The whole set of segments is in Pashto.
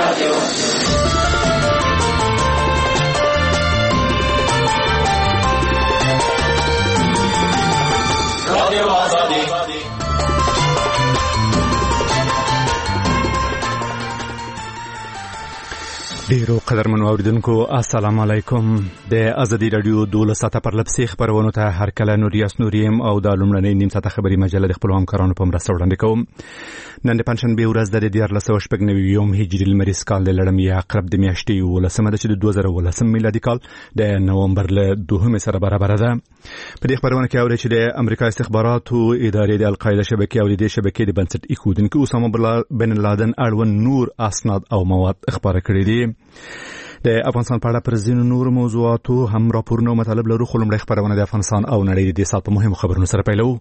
ډیرو قدرمنو اوریدونکو السلام علیکم. د ازادي رادیو 12 ساعته پر لپسې خبرونه ته هر کله نوریاس نوریم او د لومړنۍ نیم ساعته خبري مجله د خپل همکارانو په مرسته وړاندې کوم. نن د پنځشنبه ورځ د 1499 هجري لمریز کال د لړمې عقرب د میاشتې 18 د 2018 میلادي کال د نومبر له 2 سره برابر ده. په دې خبرونه کې اوري چې د امریکا استخباراتو ادارې د القاعده شبکې او د شبکې د بنسټ ایښودونکو اسامه بن لادن اړوند نور اسناد او مواد خبره کړې دي. د افغانستان په اړه پر ځینو نور موضوعاتو هم راپورونه مطالب لرو، خو لومړی خبرونه د افغانستان او نړۍ د سات په مهمو خبرونو سره پیلو.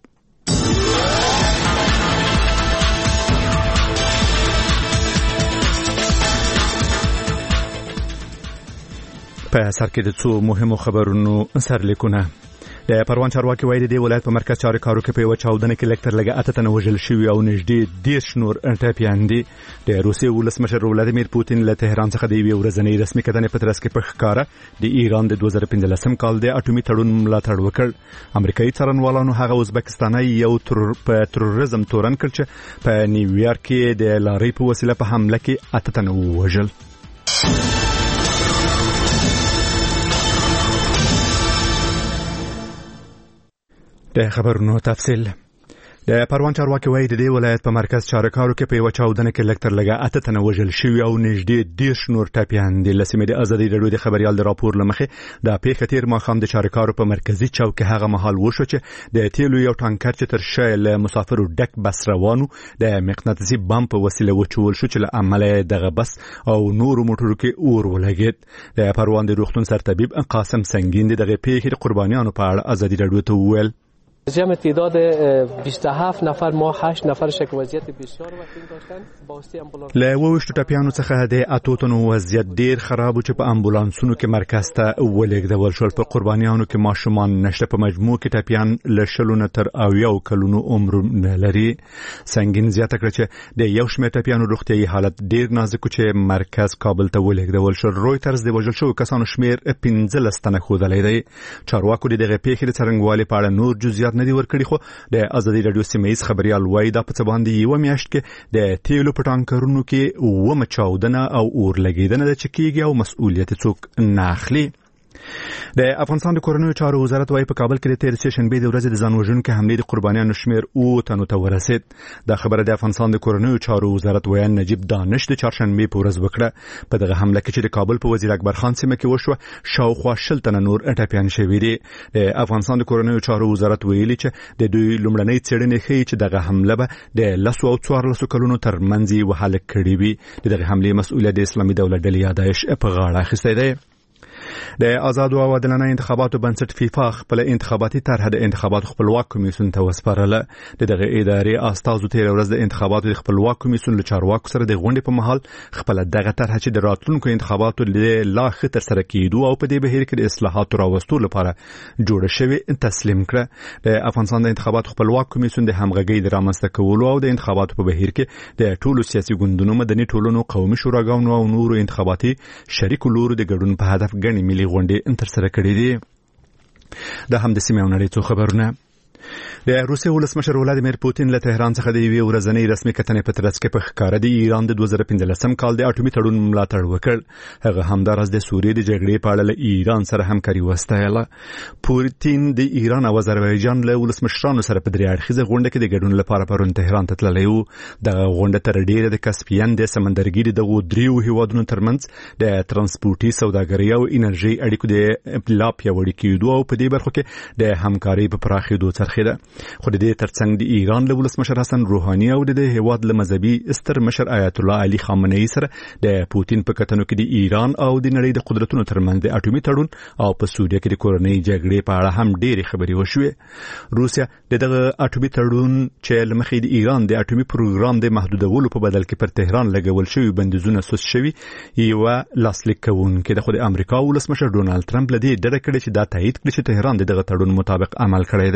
په سر کې د څو مهمو خبرونو سرلیکونه. د پروان چارواکي وایي د ولایت په مرکز چارې کارو کې په یو چاودنه کې لکتر لګه اته تنه وژل شوي او نږدې 10 نور ټپیان دي. د روسیې ولسمشر ولادیمیر پوتین له تهران څخه د یوې ورځنۍ رسمي کتنې په ترڅ کې په ښکاره د ایران د 2015 کال د اټومي تړون ملاتړ وکړ. امریکایي څارنوالانو هغه ازبکستاني یو په تروریزم تورن کړ چې په نیویارک کې د لارۍ په وسیله په حمله کې اته تنه ووژل. د خبرونو تفصیل. د پروان چارواکي وایي د دې ولایت په مرکز چارکارو کې په یو چاودنه کې لکتر لګه اته تنه وژل شوي او نږدې 10 نور ټپیان دي. لسمې د ازادي رادیو د خبريال د راپور لمخې د پیښې تیر ماښام د چارکارو په مرکزی چوک هغه محل وشو چې د تیلو یو ټانکر چې تر شا له مسافرو ډک بس روانو د مقناطیسي بم په وسیله وچول شو چې له عمله دغه بس او نور موټرو کې اور ولګید. د پروان د روغتون سرطبيب قاسم سنگین دغه پیښې د قربانیانو په اړه ازادي رادیو ته وویل. جمع تعداد 27 نفر ما 8 نفر شک وضعیت بسیار وخیم داشتن با واسطه امبولانس. له وښتو ټپیانو څخه د اتوتونو وضعیت ډیر خراب چې په امبولانسونو کې مرکز ته ولېږدول شول. په قربانیانو کې ماشومان نشته. په مجموع کې ټپیان له شلونه تر اویاو کلونو عمر نه لري. سنگین زیاته کړ چې د یو شمېر ټپیانو روغتیايي حالت ډیر نازک چې مرکز کابل ته ولېږدول شو. رويټرز د وژل شوو کسانو شمیر 15 تنه ښودلی دی. چارواکو د دغه پیښې د څرنګوالي په اړه نور جزئیات ندی ورکړي، خو د ازادي رادیو سیمه‌ییز خبريال وایي دا په څه باندې یو میاشت کې د تیلو په ټانکرونو کې ومه چاودنه او اور لګیدنه د چکیږي او مسؤلیت څوک نه اخلي. د افغانستان د کورنیو چارو وزارت وايي په کابل کې د تیر سه شنبه د ورځې د ځان وژونکو حملې د قربانیانو شمیر او تنو ته ورسید. دا خبره د افغانستان د کورنیو چارو وزارت ویان نجیب دانش د چهارشنبه په ورځ وکړه. په دغه حمله کې چې د کابل په وزیر اکبر خان سیمه کې وشو شاوخوا شل تنه نور ټپیان شوي دي. د افغانستان د کورنیو چارو وزارت ویلي چې د دوی لومړنۍ څېړنې ښیي چې دغه حمله به د 10 او 14 کلونو ترمنځ وهله کړې وي. دغه حملې مسؤلیت د اسلامي دولت ډلې داعش په غاړه اخیستی دی. د آزادو او عادلانه انتخاباتو بنسټ فیفا خپل انتخاباتي طرح د انتخاباتو خپلواک کمیسیون ته وسپارله. دغه ادارې استازو تیر ورځ د انتخاباتو د خپلواک کمیسیون له چارواکو سره د غونډې په مهال خپل دغه طرح چې د راتلونکو انتخاباتو لا ښه ترسره کیدو او په دې بهیر کې د اصلاحاتو راوستلو لپاره جوړ شوی تسلیم کړه. د افغانستان د انتخاباتو خپلواک کمیسیون د همغږۍ د رامنځته کولو او د انتخاباتو په بهیر کې د ټولو سیاسي ګوندونو، مدني ټولنو، قومي شوراګانو او نورو انتخاباتي شریکو لورو د ګډون په هدف غني ملي غونډې ترسره کړې دي. دا هم د سیمې او نړۍ څو خبرونه. د روسیې ولسمشر ولادیمیر پوتین له تهران څخه د یوې ورځنۍ رسمي کتنې په ترڅ کې په ښکاره د ایران د 2015 کال د اټومي تړون ملاتړ وکړ. هغه همداراز د سوریې د جګړې په اړه له ایران سره همکاري وستایله. پوتین د ایران او آذربایجان له ولسمشرانو سره په درې اړخیزه غونډه کې د ګډون لپاره پرون تهران ته تللی و. دغه غونډه تر ډیره د کاسپین د سمندرګي دغه دریو هیوادونو ترمنځ د ترانسپورتي، سوداګرۍ او انرژي اړیکو د لا پیاوړي کېدو او په دې برخو کې د همکارۍ په پراخېدو څرخېده. خو د دې ترڅنګ د ایران له ولسمشر حسن روحاني او د هیواد له مذهبي ستر مشر آیت الله علي خامنه‌ای سره د پوتین په کتنو کې د ایران او د نړۍ د قدرتونو ترمنځ د اټومي تړون او په سوریه کې د کورنۍ جګړې په اړه هم ډېرې خبرې وشوې. روسیا دغه اټومي تړون چې لمخې د ایران د اټومي پروګرام د محدودولو په بدل کې پر تهران لګول شوی بندیزونه سوس شوی یو لاسلیک کوونکی د امریکا ولسمشر ډونالد ټرمپ لدی ډډه کړې چې دا تایید کړي چې تهران دغه تړون مطابق عمل کړی دی.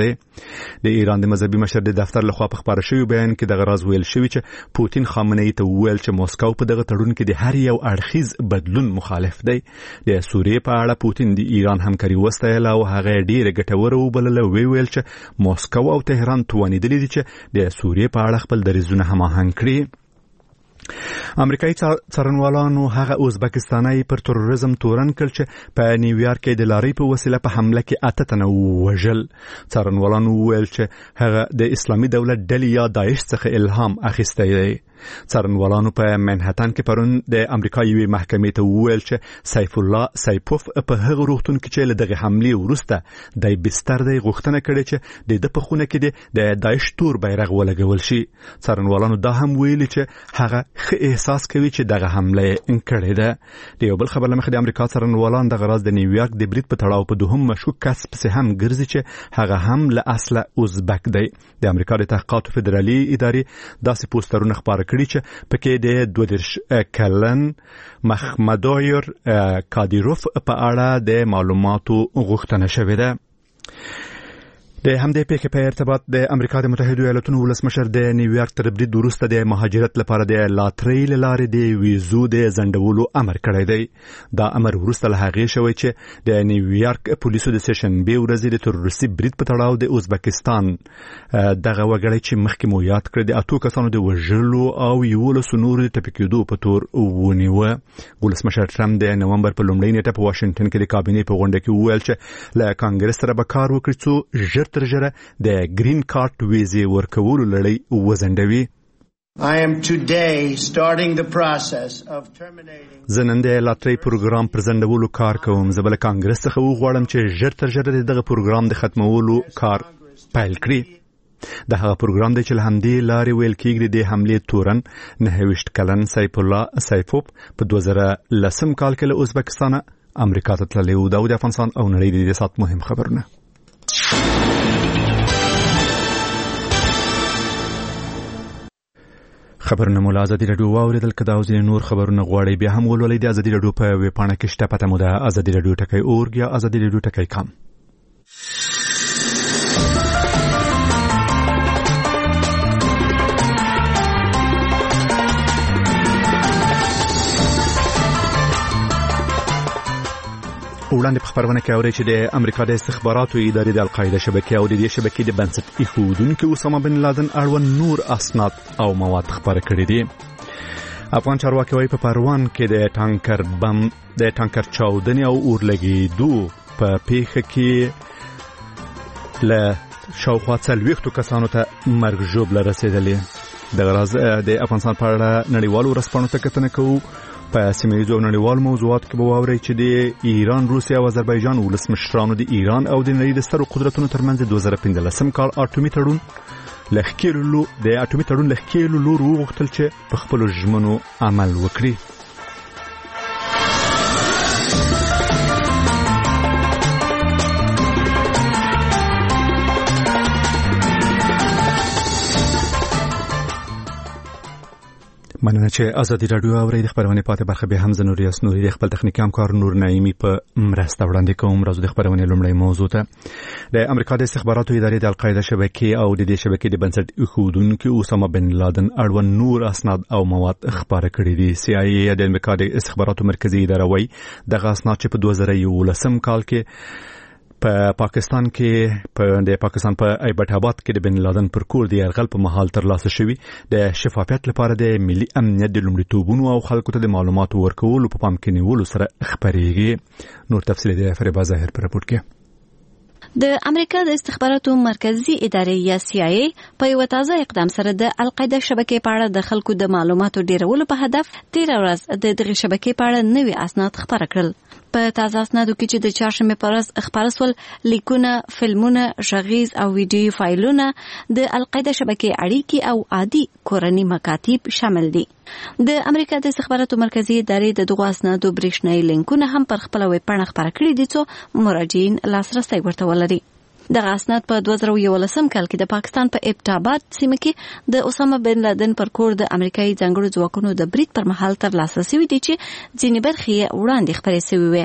د ایران د مذهبي مشر د دفتر لخوا په خبره شوی بیان کې د غراز ویل شوی چې پوتین خامنه‌ای ته ویل چې موسکو په دغه تړون کې د هر یو اړخیز بدلون مخالف دی. د سوریې په اړه پوتین د ایران همکاري وستایله او هغه ډیره ګټوره وبلله. ویل چې موسکو او تهران توانیدلی دي چې د سوریې په اړه خپل دریځونه هماهنګ کړي. امریکایي څارنوالانو هغه ازبکستاني پر تروریزم تورن کړ چې په نیویارک کې د لارۍ په وسیله په حمله کې 8 تنه وژل. څارنوالانو ویل چې هغه د اسلامي دولت ډلې یا داعش څخه الهام اخیستی دی. څارنوالانو په منهټن کې پرون د امریکا یوې محکمې ته وویل چې سیف الله سیپوف په هغه روغتون کې چې له دغه حملې وروسته د بستر د غوښتنه کړې چې د په خونه کې د داعش تور بیرغ ولګول شي. څارنوالانو دا هم ویلي چې هغه احساس کوي چې دغه حمله کړې ده. د یو بل خبر لمخې د امریکا څارنوالان د غراز د نیویارک د برید په تړاو په دوهم مشکوک کس پسې هم ګرځي چې هغه هم له اصله ازبک دی. د امریکا د تحقیقاتو فدرالي ادارې داسې پوسټرونه خپاره کړي چې پکې د 22 کلن محمدایر کادیروف په اړه د معلوماتو غوښتنه شوې ده. د همدې پیښې په ارتباط د امریکا د متحده ایالاتونو ولسمشر د نیویارک تر برید وروسته د مهاجرت لپاره د لاترۍ لارې د ویزو د ځنډولو امر کړی دی. دا امر وروسته له هغې شوی چې د نیویارک پولیسو د سشنبې ورځې د تروریستي برید په تړاو د ازبکستان دغه وګړی چې مخکې مو یاد کړ د 8 کسانو د وژلو او 11 نورو د ټپي کېدو په تور ونیوه. ولسمشر ټرمپ د نومبر په لومړۍ نیټه په واشنگټن کې د کابینې په غونډه کې وویل چې له کانګرس سره به کار وکړي څو ژر تر ژره د گرین کارت ویزې ورکولو لړۍ وزندوي. زه نن د لاترۍ پروګرام پر ځنډولو کار کوم. زه به له کانګرس څخه وغواړم چې ژر تر ژره دغه پروګرام د ختمولو کار پیل کړي. د هغه پروګرام دی چې له همدې لارې ویل کېږي د حملې تورن 29 کلن سیف الله سیپوف په 2010 کال کې له ازبکستانه امریکا ته تللی و. دا د افغانستان او نړۍ د سات مهم خبرونه. خبرونه مو له ازادي راډیو واوریدل. که دا او ځینې نور خبرونه غواړئ بیا هم ولولئ د ازادي راډیو په ویب پاڼه کې شته. پته مو ده ازادي راډیو .org یا ازادي راډیو .com. وړاندې په خبرونه کې اوري چې د امریکا د استخباراتو ادارې د القاعده شبکې او د دې شبکې د بنسټ ایښودونکو اسامه بن لادن اړوند نور اسناد او مواد خبره کړي دي. افغان چارواکي وايي په پروان کې د ټانکر چاودنې او اورلګېدو په پیښه کې له شاوخوا 40 کسانو ته مرګ ژوبله رسېدلې. د غراز د افغانستان په اړه نړیوالو ورځپاڼو ته کتنه کوو. په سیمه‌ییزو نړیوالو موضوعاتو کې به واورئ چې د ایران، روسیا او آذربایجان ولسمشرانو د ایران او د نړۍ د سترو قدرتونو ترمنځ 2015 کال اټومي تړون لخکېلو لور وغوښتل چې په خپلو ژمنو عمل وکړي. مننه چې ازادي راډیو اوري. د خبرونې پاتې برخه به هم زنوري اسنوري د خپل تخنیکي همکار نور نعیمي په مرسته وړاندې کوم. راځو د خبرونې لومړی موضوع ته. د امریکا د استخباراتو ادارې د القاعده شبکې او د دې شبکې د بنسټ ایښودونکو اسامه بن لادن اړوند نور اسناد او مواد خبره کړي دي. CIA د امریکا د استخباراتو مرکزی اداره وايي دغه اسناد چې په 2011 کال کې په پاکستان په ایبټ آباد کې د بن لادن پر کور د یرغل په مهال ترلاسه شوی د شفافیت لپاره د ملي امنیت د لومړیتوبونو او خلکو ته د معلوماتو ورکولو په پام کې نیولو سره خبرېږي. نور تفصیل د فریبا ظاهر پر راپور کې. د امریکا د استخباراتو مرکزی ادارې یا CIA په یو تازه اقدام سره د القاعده شبکې په اړه د خلکو د معلوماتو ډیرولو په هدف 13 ورځ د دغه شبکې په اړه نوي اسناد خبر کړل. په تازه اسنادو کې چې د چهارشنبه پر ورځ خبر سول لیکونه، فلمونه، غږیز او ویډیو فایلونه د القاعده شبکې اړیکې او عادي کورنی مکاتیب شامل دي. د امریکا د استخباراتو مرکزی ادارې د دغه اسنادو برېښنایي لینکونه هم پر خپل ویب پاڼه خبر کړي دي چې مراجعین لاسرسي ورته ولري. دغه اسناد په 2011 کال کې د پاکستان په ایبټ آباد سیمه کې د اسامه بن لادن پر کور د امریکایي ځانګړو ځواکونو د برید پر مهال ترلاسه شوی دي چې ځینې برخې وړاندې خبرې شوې وې.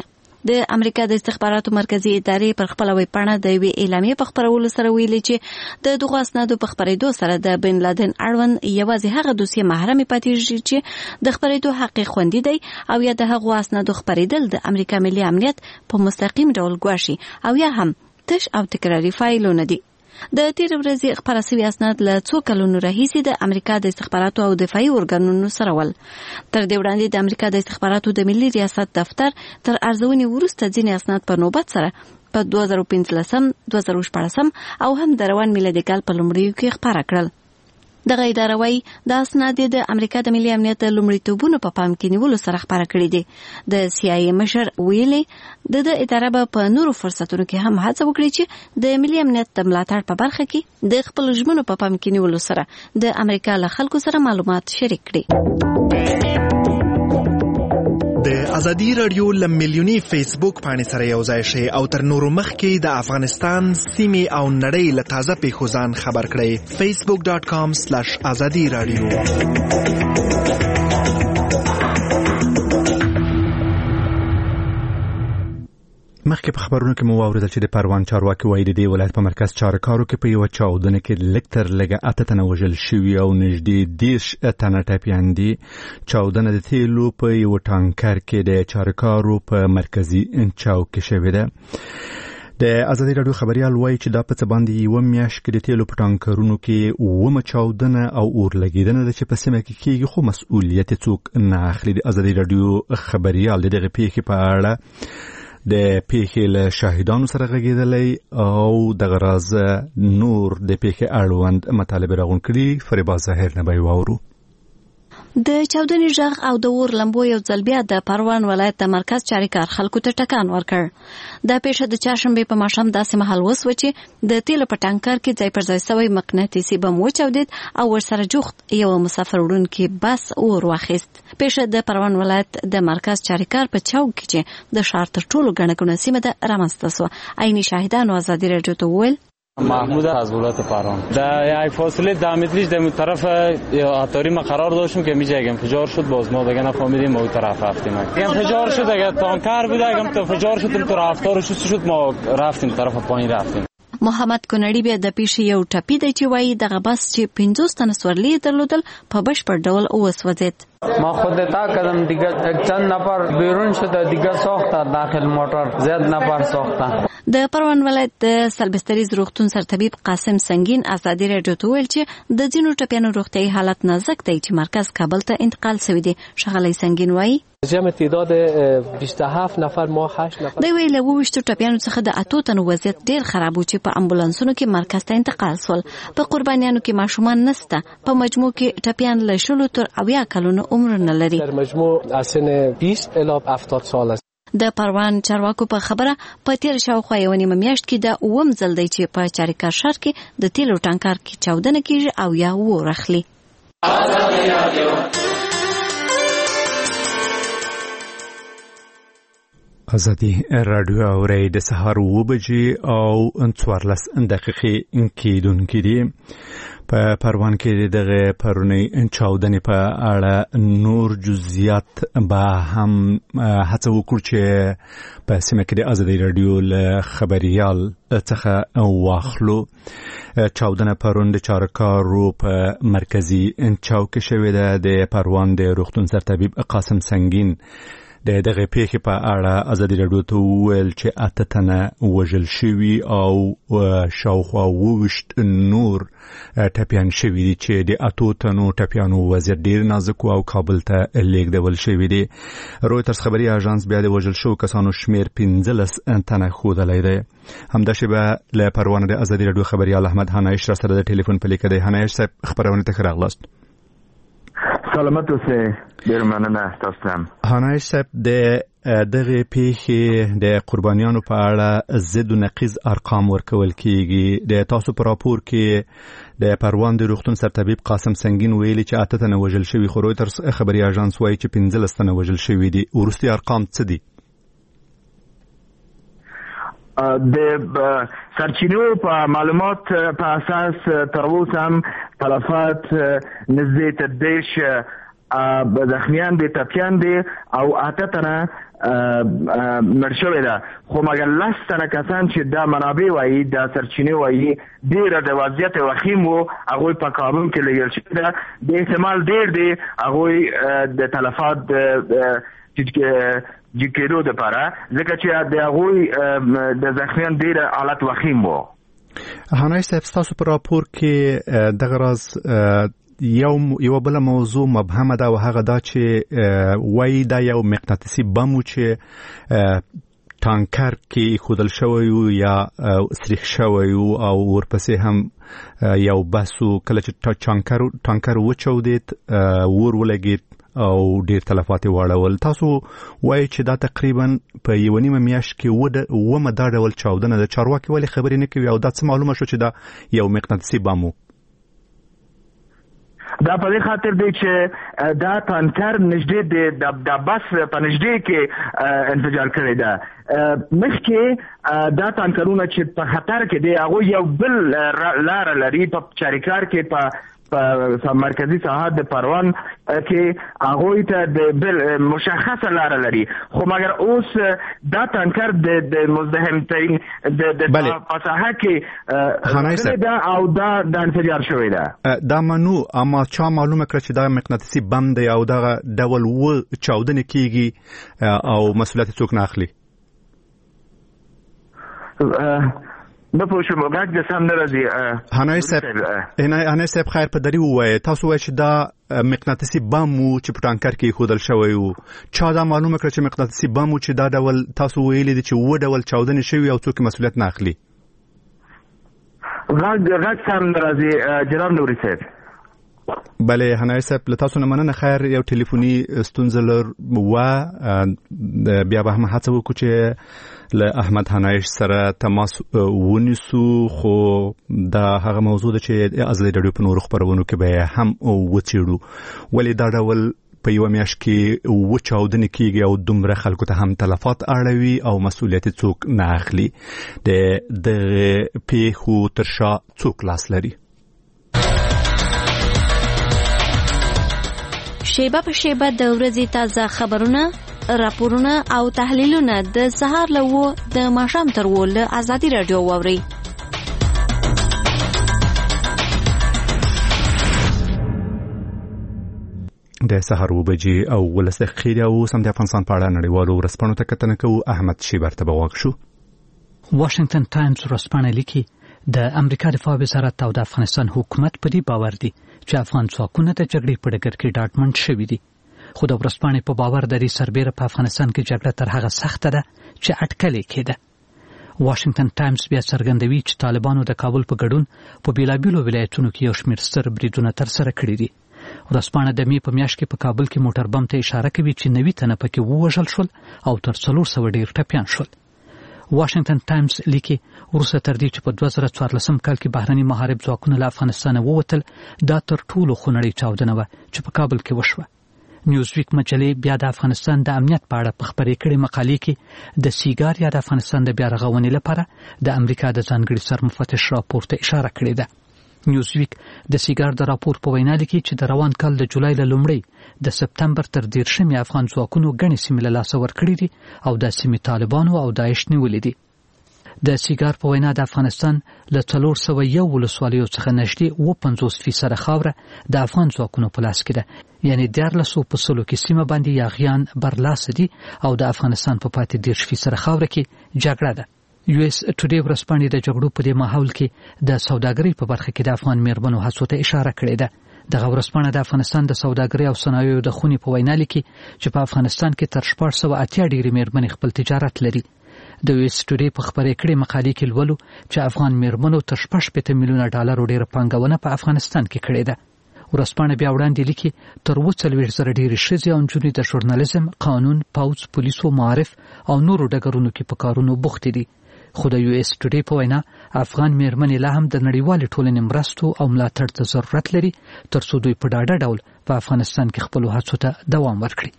د امریکا د استخباراتو مرکزی ادارې پر خپل ویب پاڼه د وی اعلامیه په خبرولو سره ویلي چې د دغه اسنادو په خبرېدو سره د بن لادن اړوند یوازې هغه دوسیه محرم پاتې چې د خبرېدو حق خوندي دی او یا د هغه اسنادو خبرېدل د امریکا ملي امنیت په مستقیم ډول ګواښي او یا هم تش او تکراری فایلونه دي. د تیر ورځې خبره سوي اسناد له څو کلونو راهیسې د امریکا د استخباراتو او دفاعي ارګانونو سره ول. تر دې وړاندې د امریکا د استخباراتو د ملي ریاست دفتر تر ارزونې وروسته ځینې اسناد په نوبت سره په 2015 2014 او هم د روان میلادي کال په لومړیو کې خبره کړل. دغه اداره وايي د اسناد د امریکا د ملي امنیت لومړیتوبونو په پام کې نیولو سره خبره کړې دي. د CIA مشر ویلي د اداره په نورو فرصتونو کې هم هڅه وکړي چې د ملي امنیت د ملاتړ په برخه کې د خپل ژمنو په پام کې نیولو سره د امریکا له خلکو سره معلومات شریک کړي. د ازادي رادیو له میلیوني فیسبوک باندې سره یو ځای شي او تر نورو مخکې د افغانستان سیمې او نړۍ له تازه پیښو ځان خبر کړئ. facebook.com/azadi radio. مخکې په خبرونو کې مو واوریدل چې د پروان چارواکي وایي د دې ولایت په مرکز چارکارو کې په یو چاودنه کې لږ تر لږه 8 تنه وژل شوي او نږدې 10 تنه ټپیان دي. چاودنه د تیلو په یو ټانکر کې د چارکارو په مرکزي چوک کې شوې ده. د ازادي رادیو خبريال وایي چې دا په څه باندې یو میاشت کې د تیلو په ټانکرونو کې ومه چاودنه او اور لګیدنه چې په سیمه کې کېږي خو مسؤلیت څوک نه اخلي. د ازادي رادیو خبريال دغه پیښې په اړه د پیښې له شاهدانو سره غږیدلی او د غراز نور د پیښې اړوند مطالبه راغون کړي. فریبا ظاهر نه به واورو. د چاودنې ژغ او د اور لمبو یو ځل بیا د پروان ولایت د مرکز چاریکار خلکو ته ټکان ورکړ. دا پیښه د چهارشنبې په ماښام داسې مهال وسوه چې د تیلو په ټانکر کې ځای پر ځای سوی مقناطیسي بم وچاودېد او ورسره جوخت یو مسافر وړونکی بس اور واخیست. پیښه د پروان ولایت د مرکز چاریکار په چوک کې چې د ښار تر ټولو ګڼه ګوڼه سیمه ده رامنځته سوه. عیني شاهدانو ازادي رادیو ته وویل محمود از ولایت پروان در یک فاصله 10 متریش در طرف اتاری ما قرار داشتیم که میشه اگه انفجار شد باز ما دیگه نفهمیدیم ما اون طرف رفتیم. اگه انفجار شد اگه تانکر بود اگه انفجار شد تو رفتار شد ما رفتیم طرف پایین رفتیم. محمد کنړی بیا د پیښې یو ټپی دی چې وایي دغه بس چې 50 تنه سورلي درلودل په بشپړ ډول وسوځید. ما خود تا کردم دیگه چند نفر بیرون شده دیگه ساخته داخل موتور زیاد نفر ساخته. د پروان ولایت د سلبستریز روغتون سرطبیب قاسم سنگین ازادي رادیو ته ویل چې د ځینو ټپیانو روغتیايي حالت نازک دی چې مرکز کابل ته انتقال شوی دی. شغلی سنگین وایي جمع تعداد 27 نفر ما 8 نفر دی ویل و وشتو ټپیانو څخه د 8 تنو وضعیت ډیر خراب و چې په امبولانسونو کې مرکز ته انتقال شول. په قربانیانو کې ماشومان نسته. په مجموع کې ټپیان له 10 تر 80 کلونو عمر نه لري. در مجموع از سن 20 الی 70 سال است. د پروان چارواکو په خبره په تیر شاوخوا یو نیمه میاشت کې د اوم ځل دی چې په چاریکار ښار کې د تیلو ټانکر کې چاودنه کیږي او یا اور اخلي. ازادي رادیو اوري د سهار 2 بجې او 14 دقیقې کېدونکې دي. په پروان کې دغه پرونی چاودنې په اړه نور جزئیات به هم هڅه وکړو چې په سیمه کې د ازادي رادیو له خبريال څخه واخلو. چاودنه پرون د چارکارو په مرکزي چوک شوې ده. د پروان د روغتون سرطبیب قاسم سنگین د دغه پیښې په اړه ازادي رادیو ته وویل چې 8 تنه وژل شوي او شاوخوا 20 نور ټپیان شوي دي چې د 8 تنو ټپیانو وضعیت ډیر نازک او کابل ته لیږدول شوي دي. رویترز خبري اژانس بیا د وژل شوو کسانو شمیر 15 تنه ښودلی دی. همداسې به له پروان د ازادي رادیو خبريال احمد هنایش را سره د ټلیفون په لیکه دی. هنایش صاحب خبرونه ته ښه راغلاست. سلامت اوسئ. ډیر مننه تاسو ته. هنایش صاحب د دغه پیښې د قربانیانو په اړه ضد و نقیض ارقام ورکول کیږي. د تاسو په راپور کې د پروان د روغتون سرطبیب قاسم سنگین ویلي چې 8 تنه وژل شوي خو رویترز خبري اژانس وایي چې 15 تنه وژل شوي دي. وروستي ارقام څه دي؟ د سرچینو په معلومات په اساس تر اوسه هم تلفات نزدې تر 10 زخمیان دي ټپیان دي او 8 تنه مړ شوي ده. خو مګر 10 تنه کسان چې دا منابع وایي دا سرچینې وایي ډېره د وضعیت وخیم وو هغوی په قانون کې لګل شوي ده. د احتمال ډېر دی هغوی د تلفات جګ کېدو دپاره ځکه چې د هغوی د زخمیان ډېر حالت وخیم وو. هانای صاحب ستاسو په راپور کې دغه راز یو بل موضوع مبهمه ده او هغه دا چې وایي دا یو مقناطیسي بم و چې ټانکر کې خودل شوی یا سریښ شوی او ورپسې هم یو بسو کله چې ټانکر وچودید ولګید او ډیر تلفات واړول. تاسو وایي چې دا تقریبا په یو نیمه میاشت کې ومه دا ډول چاودنه د چارواکي ولې خبرې نه کوي او دا څه معلومه شو چې دا یو مقناطیسي بم و؟ دا په دې خاطر دی چې دا ټانکر نږدې د بس په نږدې کې انفجار کړی ده. مخکې دا ټانکرونه چې په خطر کې دی هغه یو بل لار لري په چاریکار کې په مرکزی ساحه د پروان کې هغه ته د بل مشخصه لار لري. خو مګر اوس دا ټانکر د مزدحمتین د ساحه کې دا او دا د انفجار شوی ده. دا منو اما چا معلومه کړ چې دا مقناطیسي بم دی او دا ډول و چاودنه کیږي او مسؤلیت څوک نه اخلي؟ نه پوښتنه موږ د سم نه راځي. هانای صاحب خیر په دری وایي تاسو وایي چې دا مقناطیسي بم و چې په ټانکر کې خودل شوی و. چا دا معلومه کړ چې مقناطیسي بم و چې دا ډول تاسو ویلي دي چې و ډول چاودنه شوی او څوک مسؤلیت نه اخلي؟ غږ سم نه راځي جناب نوري صاحب. بله هانای صاحب له تاسو نه مننه. خیر یو ټلیفوني ستونزه لر و بیا به هم هڅه وکړو چې له احمد هانایش سره تماس ونیسو خو دا هغه موضوع ده چې ازلی رادیو په نورو خپرونو کې به هم وڅېړو ولې دا ډول په یو میاشت کې وچاودنې کیږي او دومره خلکو ته هم تلفات اړوي او مسؤلیت څوک نه اخلي. د پیښو تر شا څوک لاس لري؟ شیبه په شیبه د ورځې تازه خبرونه، راپورونه او تحلیلونه د سهار له د ماښام تر له ازادي رادیو واوري. د سهار 9 او 10 دقیقې او سم د افغانستان په اړه نړیوالو ورځپاڼو ته کتنه کوو. احمد شیبر ته بواک شو. واشنگټن ټایمز ورځپاڼه لیکي د امریکا دفاع وزارت او د افغانستان حکومت په دې باور دي چې افغان ځواکونه د جګړې په ډګر کې ډاډمن شوي دي. خو د ورځپاڼې په باور د دې سربېره په افغانستان کې جګړه تر هغه سخته ده چې اټکلې کېده. واشنگټن ټایمز بیا څرګندوي چې طالبانو د کابل په ګډون په بیلابیلو ولایتونو کې یو شمېر ستر بریدونه ترسره کړي دي. ورځپاڼه د مې په میاشت کې په کابل کې موټر بم ته اشاره کوي چې 90 تنه پکې ووژل شول او تر 400 ډېر ټپیان شول. واشنگټن ټایمز لیکي وروسته تر دې چې په 2014 کال کې بهرني محارب ځواکونه له افغانستان ووتل دا تر ټولو خونړۍ چاودنه وه چې په کابل کې وشوه. نیوزویک مجلې بیا د افغانستان د امنیت په اړه په خپرې کړې مقالې کې د سیګار یا د افغانستان د بیا رغونې لپاره د امریکا د ځانګړي سرمفتش راپور ته اشاره کړې ده. نیوزویک د سیګار د راپور په وینا لیکي چې د روان کال د جولای له لومړۍ د سپتمبر تر 13 افغان ځواکونو ګڼې سیمې له لاسه ورکړې دي او د سیمې طالبانو او داعش نیولې دي. د سیګار په وینا د افغانستان له 401 ولسوالیو څخه نږدې 50% خاوره د افغان ځواکونو په لاس کې ده، یعنی 14% کې سیمه باندې یاغیان برلاس دي او د افغانستان په پاتې 10% خاوره کې جګړه ده. یو اس ټوډے ورځپاڼې د جګړو په دې ماحول کې د سوداګرۍ په برخه کې د افغان میرمنو هڅو ته اشاره کړې ده. دغه ورځپاڼه د افغانستان د سوداګرۍ او صنایعو د خونې په وینا لیکي چې په افغانستان کې تر 480 ډېرې میرمنې خپل تجارت لري. د یو اس ټوډے په خبرې کړې مقالې کې لولو چې افغان میرمنو تر 8 میلیونه ډالر ډېر پانګونه په افغانستان کې کړې ده. ورځپاڼه بیا وړاندې لیکي تر 40,000 ډېرې ښځې او نجونې د ژورنالیزم، قانون، پوځ، پولیسو، معارف او نورو ډګرونو کې په کارونو بوختې دي. خو د یو اس ټوډے په وینا افغان میرمنې لا هم د نړیوالې ټولنې مرستو او ملاتړ ته ضرورت لري ترڅو دوی په ډاډه ډول په افغانستان کې خپلو هڅو ته دوام ورکړي.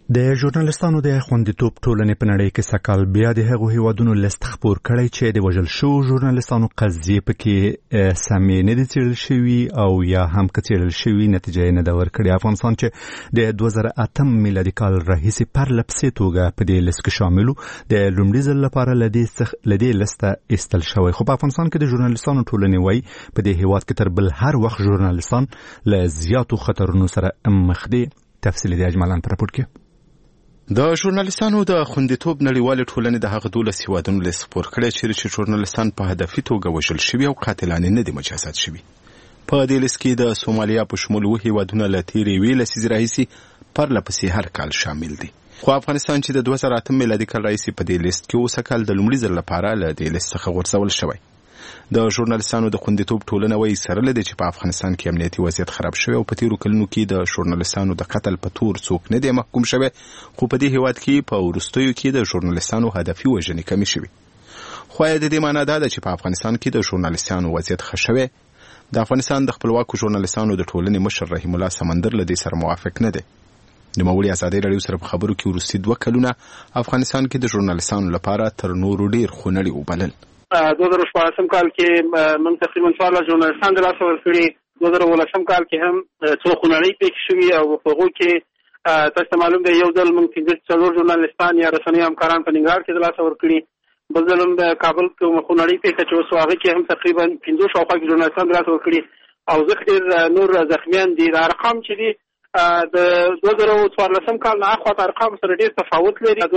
د ژورنالستانو د خوندیتوب ټولنې په نړۍ کې سکهال بیا د هغو هیوادونو لیست خپور کړی چې د وژل شو ژورنالستانو قضیې پکې سمې نه دي څېړل شوي او یا هم که څېړل شوي نتیجه یې نه ده ورکړې. افغانستان چې د 2008 میلادي کال راهیسې پرله پسې توګه په دې لیست کې شامل و، د لومړي ځل لپاره له دې لیسته ایستل شوی. خو په افغانستان کې د ژورنالستانو ټولنې وایي په دې هیواد کې تر بل هر وخت ژورنالستان له زیاتو خطرونو سره مخ دي. تفصیل د اجمالان پر راپور کې د ژورنالستانو د خوندیتوب نړیوال ټولنې د هغه 12 هیوادونو لیست خپور کړی چې ژورنالستان په هدفي توګه وژل شوي او قاتلانه نه دي مجازات شوي. په دې لیست کې د سومالیا په شمول هیوادونه له تیرې یوې لسیزې راهیسې پرله پسې هر کال شامل دي. خو افغانستان چې د 2008 میلادي کال راهیسې په دې لیست کې اوسه کال د لومړي ځل لپاره له دې لیست څخه غورځول شوی. د ژورنالستانو د خوندیتوب ټولنه وایي سره له دې چې په افغانستان کې امنیتي وضعیت خراب شوی او په تیرو کلونو کې د ژورنالستانو د قتل په تور څوک نه دی محکوم شوی، خو په دې هیواد کې په وروستیو کې د ژورنالستانو هدفي وژنې کمې شوي. خو د دې معنی دا ده چې په افغانستان کې د ژورنالستانو وضعیت ښه شوی. د افغانستان د خپلواکو ژورنالستانو د ټولنې مشر رحیم الله سمندر له دې سره موافق نه دی. د نوموړي ازادي راډیو سره په خبرو کې وروستي 2 کلونه افغانستان کې د ژورنالستانو لپاره تر نورو ډیر خونړي وبلل. 2014 کال کې موږ تقریبا 14 ژورنالستان د لاسه ورکړي. 2018 کال کې هم څو خونړۍ پیښې شوي او په هغو کې تاسو معلوم دی یو ځل موږ 4 ژورنالستان یا رسنۍ همکاران په ننګرهار کې د لاسه ورکړي. بل ځل هم د کابل کې خونړۍ پیښه چې اوس هغه کې هم تقریبا 15 شاوخوا ژورنالستان د لاسه ورکړي او ځکه نور زخمیان دي. د ارقام چې دي د 2014 کال نه اخوا ارقام سره ډېر تفاوت لري.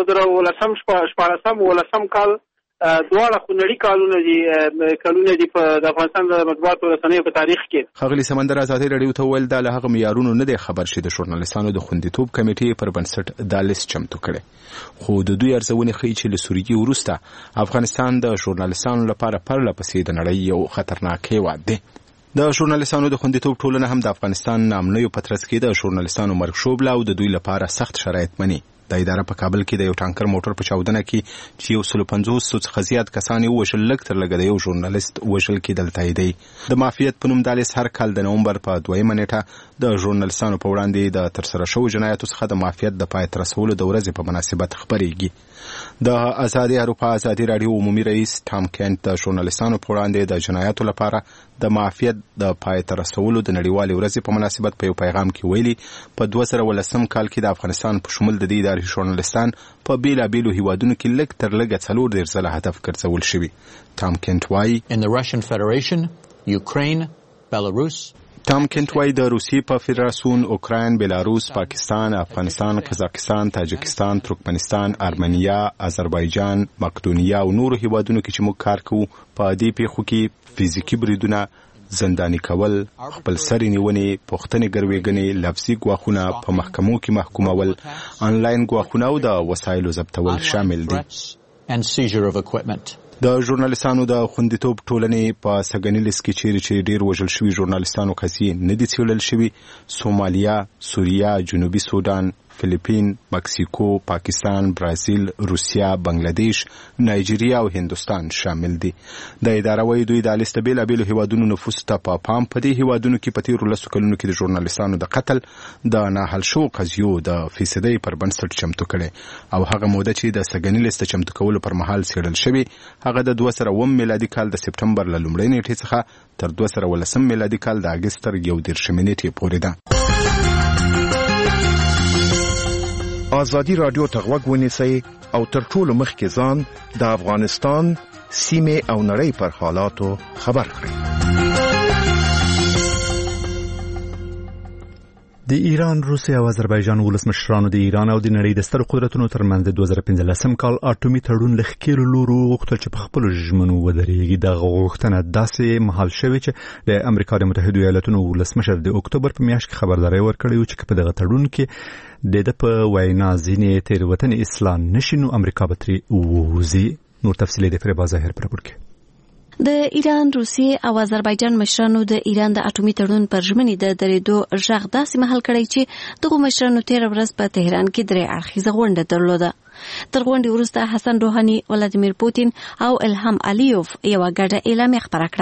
2014 کال دواړه خونړي کالونه دي په د افغانستان د مطبوعاتو رسنیو په تاریخ کې. ښاغلي سمندر ازادي راډیو ته ویل دا له هغه معیارونو نه دی خبر چې د ژورنالستانو د خوندیتوب کمیټې پر بنسټ دا لیست چمتو کړي، خو د دوی ارزونې ښیي چې له سوریې وروسته افغانستان د ژورنالستانو لپاره پرله پسې د نړۍ یو خطرناک هیواد دی. د ژورنالستانو د خوندیتوب ټولنه هم د افغانستان نامنیو په ترڅ کې د ژورنالستانو مرګ شوبله او د دوی لپاره سخت شرایط مني. د اداره په کابل کې د یو ټانکر موټر په چاودنه کې چې 150 څخه زیات کسان وژل، لږ تر لږه د یو ژورنالیست وژل کېدل تاییدوي. د معافیت په نوم دا لیست هر کال د نومبر په 2 نیټه د ژورنالیستانو په وړاندې د ترسره شوو جنایاتو څخه د معافیت د پای ته رسولو د ورځې په مناسبت خبرېږي. د ازادي اروپا ازادي راډیو عمومي رئیس ټام کینټ د ژورنالیستانو په وړاندې د جنایاتو لپاره د معافیت د پای ته رسولو د نړیوالې ورځې په مناسبت په یو پیغام کې ویلي په 2018 کال کې د افغانستان په شمول د دې ادارې ژورنالیستان په بیلابیلو هیوادونو کې لږ تر لږه 4 ځله هدف ګرځول شوي. ټام کینټ وایي In the Russian Federation, Ukraine, Belarus. ټام کینټ وایي د روسیې په فدراسیون، اوکراین، بیلاروس، پاکستان، افغانستان، قزاقستان، تاجکستان، ترکمنستان، ارمنیا، آذربایجان، مقدونیا او نورو هیوادونو کې چې موږ کار کوو په دې پیښو کې فزیکي بریدونه، زنداني کول، خپل سري نیونې، پوښتنې ګروېږنې، لفظي ګواښونه، په محکمو کې محکومول، آنلاین ګواښونه او د وسایلو ضبطول شامل دي. د ژورنالیستانو د خوندیتوب ټولنې په سګنی لیست کې چیرې ډیر وژل شوي ژورنالیستانو قضیې نه دي څېړل شوي. سومالیا، سوریه، جنوبي سودان، فلیپین، مکسیکو، پاکستان، برازیل، روسیا، بنگلاديش، نایجیریا او هندوستان شامل دي. د اداره وایي دوی د لیست بیلابیلو هیوادونو نفوس ته په پام په دې هیوادونو کې په تیرو 10 کلونو کې د ژورنالیستانو د قتل د ناحل شو قضیو د فیصدۍ پر بنسټ چمتو کړي او هغه موده چې د سګنی لیست چمتو کولو پر مهال څېړل شوی هغه د 2001 میلادي کال د سپټمبر له لومړۍ نیټې څخه تر 2019 میلادي کال د اګست تر 11 نیټې پورې ده. ازادي راډیو ته غوږ ونیسئ او تر ټولو مخکې ځان د افغانستان سیمې او نړۍ پر حالاتو خبر کړئ. د ایران، روسیې او آذربایجان ولسمشرانو د ایران او د نړۍ د سترو قدرتونو ترمنځ د 2015 کال اټومي تړون له ښکېلو لورو غوښتل چې په خپلو ژمنو ودرېږي. دغه غوښتنه داسې مهال شوې چې د امریکا د متحدو ایالاتونو ولسمشر د اکتوبر په میاشت کې خبرداری ورکړی و چې په دغه تړون کې د په وینا ځینې تېروتنې اصلاح نشي نو امریکا به ترې ووځي. نور تفصیل د فریبا ظاهر پر راپور کې. د ایران، روسیې او آذربایجان مشرانو د ایران د اټومي تړون پر ژمنې د درېدو غږ داسې مهال کړی چې دغه مشرانو تېره ورځ په تهران کې 3 اړخیزه غونډه درلوده. تر غونډې وروسته حسن روحاني، ولادیمیر پوتین او الهام علیوف یو ګډه اعلامیه خپره کړه.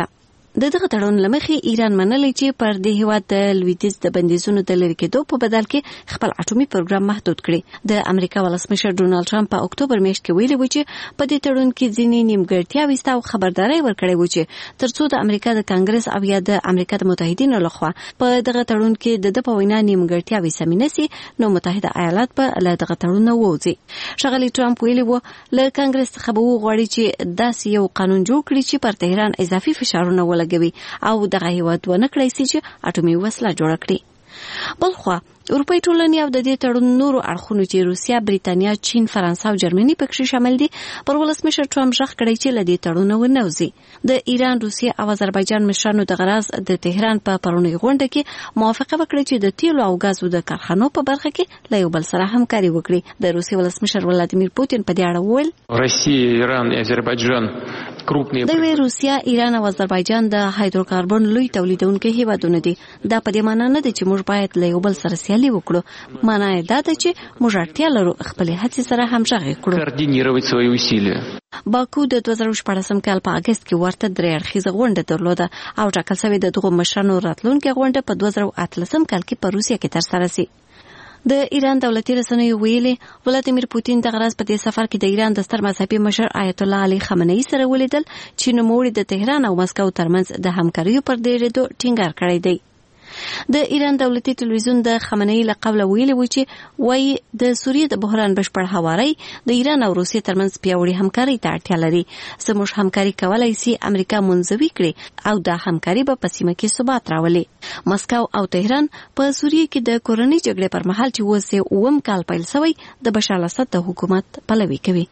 دغه تړون لمخې ایران منلې چې پر دې هیواد د لویدیځ د بندیزونو د لری کېدو په بدل کې خپل اټومي پروګرام محدود کړي. د امریکا ولسمشر ډونالد ټرمپ په اکتوبر میاشت کې ویلي و چې په دې تړون کې ځینې نیمګړتیاوې شته او خبرداري ورکړې و چې ترڅو د امریکا د کانګرس او یا د امریکا د متحدینو لخوا په دغه تړون کې د په وینا نیمګړتیاوې سمې نشي نو متحده ایالات په له دغه تړون ووځي. ښاغلي ټرمپ ویلي و له کانګرس څخه به وغواړي چې داسې یو قانون جوړ کړي چې پر تهران اضافي فشارونه ولګوي او دغه هیواد ونه کړی سي چې اټومي وسله جوړه کړي. بلخوا اروپای ټولنې او د دې تړون نورو اړخونو چې روسیا، بریتانیا، چین، فرانسه او جرمني پکې شامل دي پر ولسمشر ټرمپ ژغ کړی چې له دې تړون ونوځي. د ایران، روسیا او آذربایجان مشرانو د غرض د تهران په پرونی غونډه کې موافقه وکړه چې د تیلو او غازو د کارخانو په برخه کې له یو بل سره همکاري وکړي. د روسیې ولسمشر ولادیمیر پوتین په دې اړه وویل روسیا، ایران او آذربایجان د روسیا، ایران او آذربایجان د هایدروکاربن لوی تولیدونکي هیوادونه دي. دا په دې معنی نه ده چې موږ باید له یو بل سره سیالي وکړو، معنی یې دا ده چې موږ اړتیا لرو خپل هڅې سره همغږي کړو. باکو د 2014 کال په اگست کې ورته درې اړخیزه غونډه درلوده او ټاکل شوې د دغو مشرانو راتلونکې غونډه په 2018 کال کې په روسیا کې ترسره شي. د ایران دولتي رسنیو ویلي ولادیمیر پوتین د غرض په دې سفر کې د ایران د ستر مذهبي مشر آیت الله علي خامنه‌ای سره ولیدل چې نوموړي د تهران او مسکو ترمنځ د همکاریو پر ډیرېدو ټینګار کړی دی. د ایران دولتي ټلویزیون د خامنه‌ای له قبل ویلي و چې وایي د سوریې د بحران بشپړ هواري د ایران او روسیې ترمنځ پیاوړي همکاري ته اړتیا لري. زموږ همکاري کولای شي امریکا منځوي کړي او دا همکاري به په سیمه کې ثبات راولي. مسکو او تهران په سوریې کې د کورنۍ جګړې پر مهال چې اووم کال پیل شوی د بشار الاسد د حکومت پلوي کوي.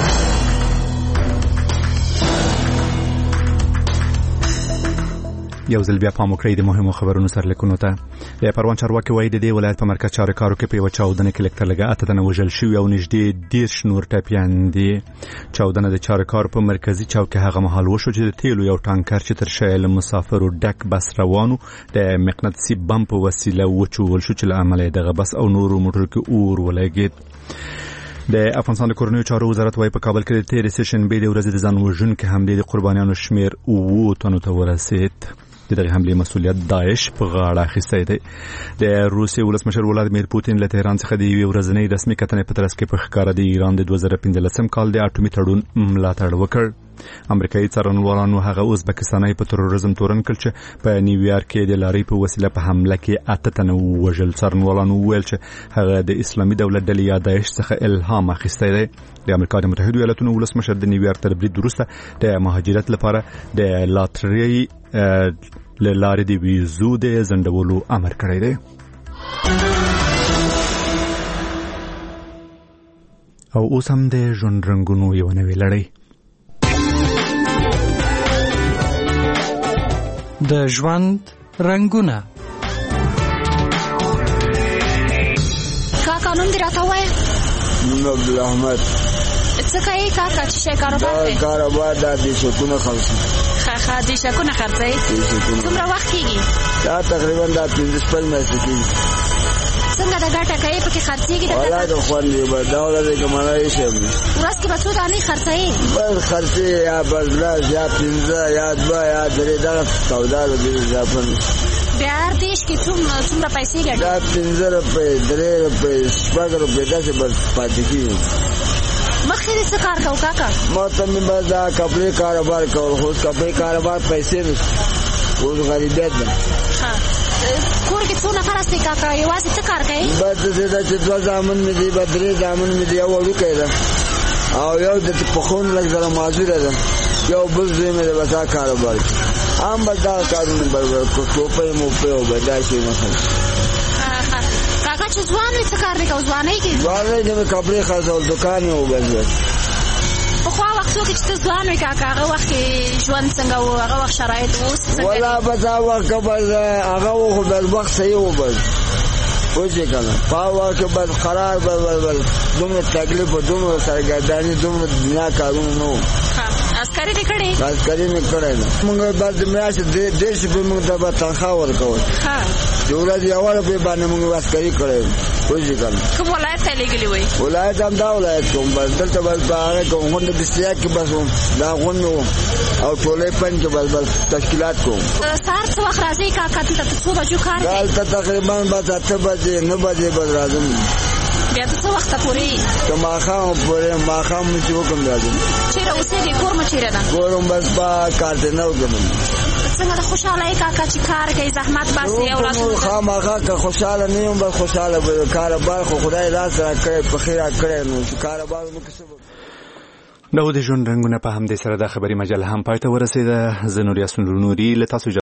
یو ځل بیا پام وکړئ د مهمو خبرونو سرلیکونو ته. د پروان چارواکي وایي د دې ولایت په مرکز چارکارو کې په یو چاودنه کې لکه لږه 8 تنه وژل شوي او نږدې 10 نور ټپیان دي. چاودنه د چارکار په مرکزي چوک کې هغه مهال وشو چې د تیلو یو ټانکر چې تر شایل مسافرو ډک بس روانو د مقناطیسي بم په وسیله وچول شو چې له امله دغه بس او نورو موټر کې اور ولګید. د افغانستان د کورنیو چارو وزارت وايي په کابل کې د تیر سیشن به د ورځې د ځان وژونکو حملې د قربانیانو شمیر 9 تنو ته ورسید. د دغه حملې مسؤلیت داعش په غاړه اخیستی دی. د روسیې ولسمشر ولادیمیر پوتین له تهران څخه د یوې ورځنۍ رسمي کتنې په ترڅ کې په ښکاره د ایران د 2015 کال د اټومي تړون ملاتړ وکړ. امریکایي څارنوالانو هغه ازبکستاني په تروریزم تورن کړ چې په نیویارک کې د لارۍ په وسیله په حمله کې 8 تنه وژل. څارنوالانو ویل چې هغه د اسلامي دولت ډلې یا داعش څخه الهام اخیستی دی. د امریکا د متحده ایالاتونو ولسمشر د نیویارک تر برید وروسته د مهاجرت لپاره د لاترۍ لارې د ویزو د ځنډولو امر کړی دی. او اوس هم د ژوند رنګونو یو نوې لړۍ. د ژوند رنګونه. کاکا نوم دې راته ووایه. نوم عبدالرحمد. څه کوې کاکا چې شی کاروبار دی؟ کاروبار دا دیشکونه خرڅوي. ښه دیشکونه خرڅوي؟ څومره وخت کېږي؟ دا تقریبا دا 15 میاشتې کېږي. څنګه د ګټه کوې پکې خرڅېږي؟ والله د خوند دی بس دا ورځ کې مړی شم. ورځ کې به څو دانې خرڅوي؟ بس خرڅې یا بس لاس یا 15 یا 2 یا 3 دغه سودا د دې اضافه. بیا هر دیش کې څومره پیسې ګټي؟ دا 15 روپۍ 3 روپۍ 6 روپۍ داسې بس پاتې کېږي. مخکې دې څه کار کوو کاکا؟ ما ته مې بس دا کپړې کاروبار کول خو اوس کپړې کاروبار پیسې نشته اوس غریبیت ده. کور کې څو نفر هستې کاکا؟ یوازې څه کار کوې؟ بس داسې ده چې 2 زامن مې دي 3 زامن مې دي یو وړوکی ده او یو د پخون لږ زره معذوره ده یو بل زوی مې دی بس دا کاروبار کوي. هم بس دا کارونه برابر کړو ټوپۍ موپۍ او به دا شی نه خرڅ. کاکا چې ځوان وي څه کار دی کوو؟ ځوانۍ کې ځوانۍ کې مې کپړې خرڅول دوکان یې وبس. پخوا وختو کې چې ته ځوان وې کاکا هغه وخت کې ژوند څنګه و؟ هغه وخت شرایط اوس څنګه دي؟ والله بس هغه وخت که بس هغه و خو بس وخت صحیح و بس پوه شې که نه په هغه وخت کې بس قرار بس دومره تکلیف و دومره سرګرداني دومره دنیا کارونه نه و. از باسکري دې کړې؟ باسکري مې کړې ده. موږ بعد میاشتې 1.5 روپۍ موږ ته تنخواه ورکول. د ورځې 1 روپۍ باندې موږ باسکري کړې پوهېږې که نه. کوم ولایت ته لېږلي وئ؟ ولایت همدا ولایت کوم بس دلته بس په هغه کې غونډه دستیا کې بس وم دا غونډ مې وم او ټولۍ پن کې بس تشکیلات کوم. سهار څه وخت راځئ کاکا دلته ته څو بجو کار کوې؟ دلته تقریبا بس 8 بجې 9 بجې بس راځم. بیا ته څه وخته پورې یې؟ که ماښام پورې ماښام مې چې وکړم راځم. چېرې اوسېږې؟ کور مو چېرې ده؟ کور هم بس په کارتنو کې م. څنګه د خوشحاله یې کاکا چې کار کوي زحمت باسي اولادونو ته؟ خامخا که خوشحاله نه یم بس خوشحاله به کاروبار خو خدای لاس راکړی پخې راکړی نو چې کاروبار وکړو څه به دا و د ژوند رنګونه په همدې سره د خبري مجله هم پای ته ورسېده. زه نور یاسین نوري له تاسو